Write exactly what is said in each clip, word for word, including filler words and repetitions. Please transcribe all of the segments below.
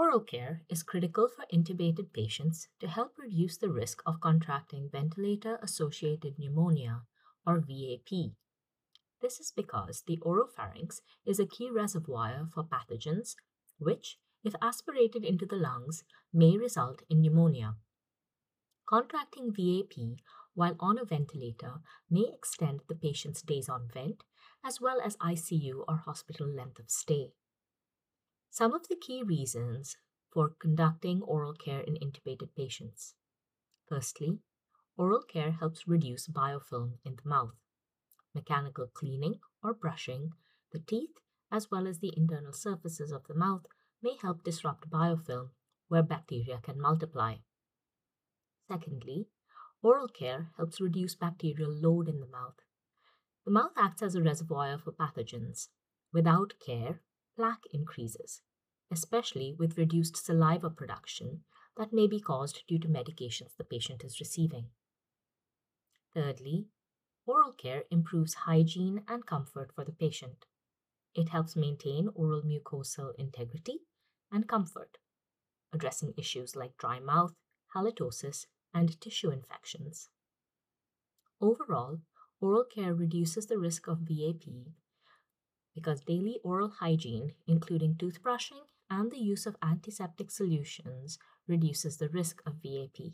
Oral care is critical for intubated patients to help reduce the risk of contracting ventilator-associated pneumonia, or V A P. This is because the oropharynx is a key reservoir for pathogens, which, if aspirated into the lungs, may result in pneumonia. Contracting V A P while on a ventilator may extend the patient's days on vent, as well as I C U or hospital length of stay. Some of the key reasons for conducting oral care in intubated patients. Firstly, oral care helps reduce biofilm in the mouth. Mechanical cleaning or brushing the teeth, as well as the internal surfaces of the mouth, may help disrupt biofilm where bacteria can multiply. Secondly, oral care helps reduce bacterial load in the mouth. The mouth acts as a reservoir for pathogens. Without care, plaque increases, especially with reduced saliva production that may be caused due to medications the patient is receiving. Thirdly, oral care improves hygiene and comfort for the patient. It helps maintain oral mucosal integrity and comfort, addressing issues like dry mouth, halitosis, and tissue infections. Overall, oral care reduces the risk of V A P because daily oral hygiene, including toothbrushing and the use of antiseptic solutions, reduces the risk of V A P.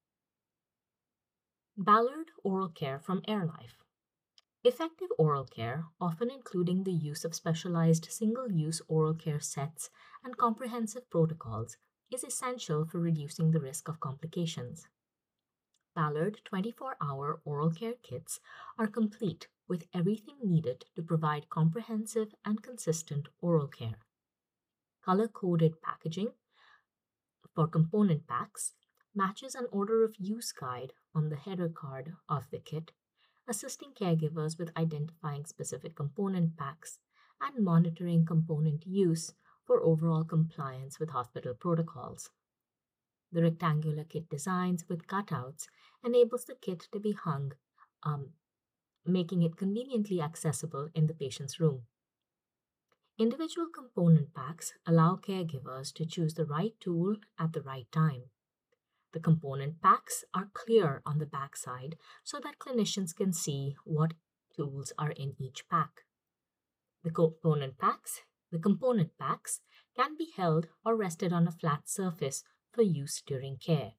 Ballard Oral Care from AirLife. Effective oral care, often including the use of specialized single-use oral care sets and comprehensive protocols, is essential for reducing the risk of complications. Ballard twenty-four hour oral care kits are complete with everything needed to provide comprehensive and consistent oral care. Color-coded packaging for component packs matches an order of use guide on the header card of the kit, assisting caregivers with identifying specific component packs and monitoring component use for overall compliance with hospital protocols. The rectangular kit designs with cutouts enables the kit to be hung, um, making it conveniently accessible in the patient's room. Individual component packs allow caregivers to choose the right tool at the right time. The component packs are clear on the backside so that clinicians can see what tools are in each pack. The component packs, the component packs can be held or rested on a flat surface for use during care.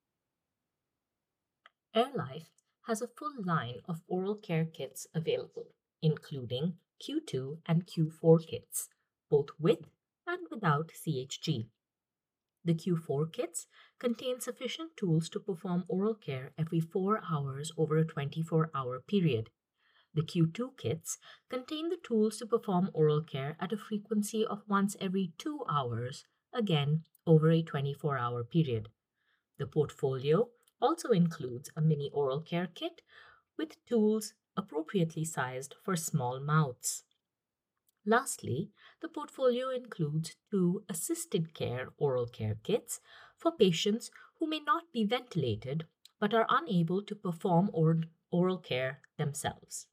AirLife has a full line of oral care kits available, including Q two and Q four kits, both with and without C H G. The Q four kits contain sufficient tools to perform oral care every four hours over a twenty-four hour period. The Q two kits contain the tools to perform oral care at a frequency of once every two hours, again over a twenty-four hour period. The portfolio also includes a mini oral care kit with tools appropriately sized for small mouths. Lastly, the portfolio includes two assisted care oral care kits for patients who may not be ventilated but are unable to perform or- oral care themselves.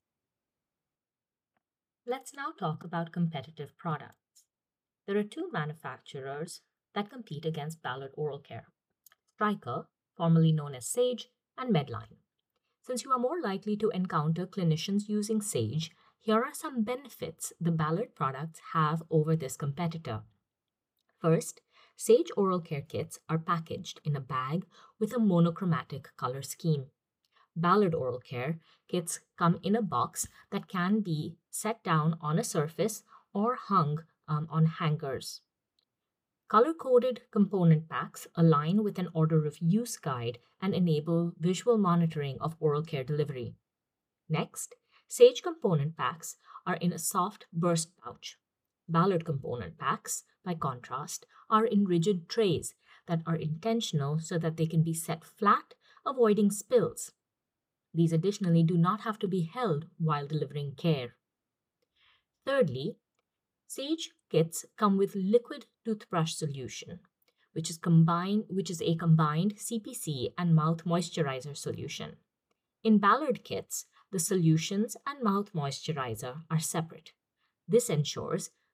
Let's now talk about competitive products. There are two manufacturers that compete against Ballard Oral Care: Stryker, formerly known as Sage, and Medline. Since you are more likely to encounter clinicians using Sage, here are some benefits the Ballard products have over this competitor. First, Sage oral care kits are packaged in a bag with a monochromatic color scheme. Ballard oral care kits come in a box that can be set down on a surface or hung um, on hangers. Color-coded component packs align with an order of use guide and enable visual monitoring of oral care delivery. Next, Sage component packs are in a soft burst pouch. Ballard component packs, by contrast, are in rigid trays that are intentional so that they can be set flat, avoiding spills. These additionally do not have to be held while delivering care. Thirdly, Sage kits come with liquid toothbrush solution, which is combined, which is a combined C P C and mouth moisturizer solution. In Ballard kits, the solutions and mouth moisturizer are separate. This ensures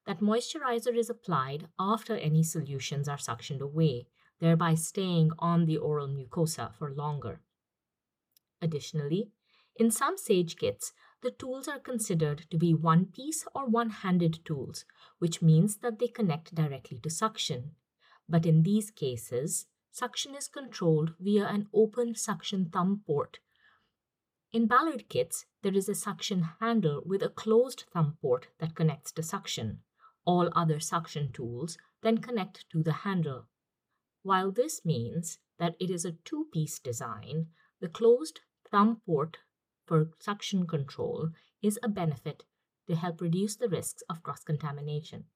that moisturizer is applied after any solutions are suctioned away, thereby staying on the oral mucosa for longer. Additionally, in some SAGE kits, the tools are considered to be one-piece or one-handed tools, which means that they connect directly to suction. But in these cases, suction is controlled via an open suction thumb port. In Ballard kits, there is a suction handle with a closed thumb port that connects to suction. All other suction tools then connect to the handle. While this means that it is a two-piece design, the closed thumb port for suction control is a benefit to help reduce the risks of cross-contamination.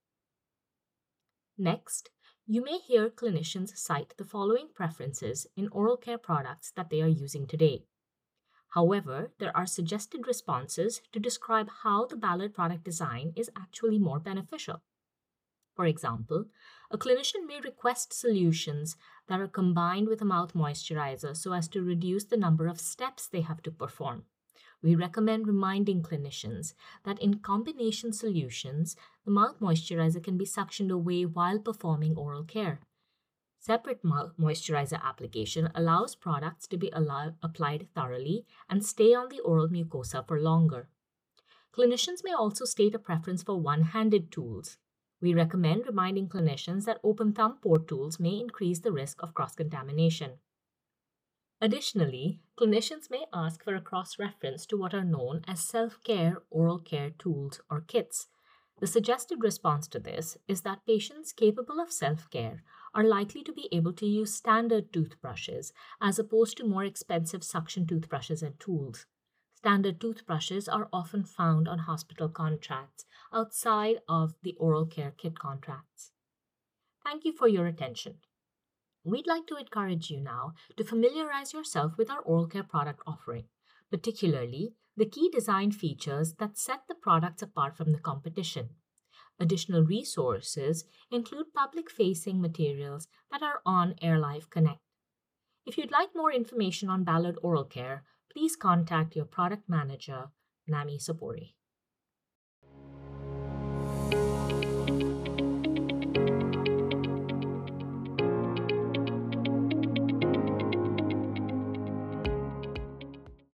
Next, you may hear clinicians cite the following preferences in oral care products that they are using today. However, there are suggested responses to describe how the Ballard product design is actually more beneficial. For example, a clinician may request solutions that are combined with a mouth moisturizer so as to reduce the number of steps they have to perform. We recommend reminding clinicians that in combination solutions, the mouth moisturizer can be suctioned away while performing oral care. Separate mouth moisturizer application allows products to be allow- applied thoroughly and stay on the oral mucosa for longer. Clinicians may also state a preference for one-handed tools. We recommend reminding clinicians that open thumb port tools may increase the risk of cross-contamination. Additionally, clinicians may ask for a cross-reference to what are known as self-care oral care tools or kits. The suggested response to this is that patients capable of self-care are likely to be able to use standard toothbrushes as opposed to more expensive suction toothbrushes and tools. Standard toothbrushes are often found on hospital contracts outside of the oral care kit contracts. Thank you for your attention. We'd like to encourage you now to familiarize yourself with our oral care product offering, particularly the key design features that set the products apart from the competition. Additional resources include public-facing materials that are on AirLife Connect. If you'd like more information on Ballard Oral Care, please contact your product manager, Nami Sopori.